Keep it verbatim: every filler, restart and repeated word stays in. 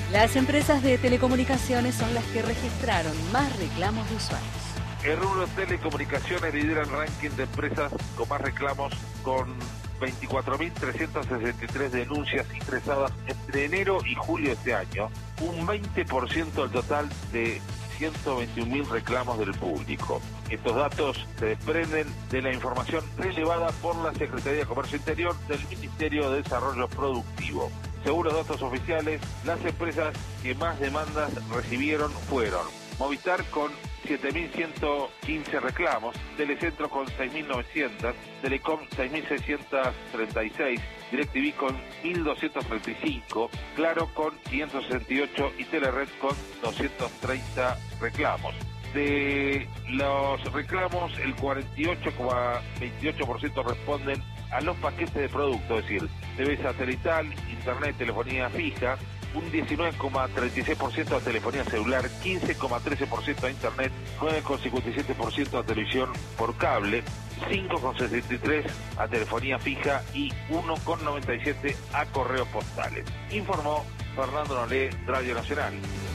Las empresas de telecomunicaciones son las que registraron más reclamos de usuarios. El rubro de telecomunicaciones lidera el ranking de empresas con más reclamos, con veinticuatro mil trescientas sesenta y tres denuncias ingresadas entre enero y julio de este año, un veinte por ciento del total de ciento veintiún mil reclamos del público. Estos datos se desprenden de la información relevada por la Secretaría de Comercio Interior del Ministerio de Desarrollo Productivo. Según los datos oficiales, las empresas que más demandas recibieron fueron Movistar con siete mil ciento quince reclamos, Telecentro con seis mil novecientos, Telecom seis mil seiscientos treinta y seis, DirecTV con mil doscientos treinta y cinco, Claro con quinientos sesenta y ocho y Telered con doscientos treinta reclamos. De los reclamos, el cuarenta y ocho coma veintiocho por ciento responden a los paquetes de producto, es decir, T V satelital, internet, telefonía fija, un diecinueve coma treinta y seis por ciento a telefonía celular, quince coma trece por ciento a internet, nueve coma cincuenta y siete por ciento a televisión por cable, cinco coma sesenta y tres por ciento a telefonía fija y uno coma noventa y siete por ciento a correos postales. Informó Fernando Nolé, Radio Nacional.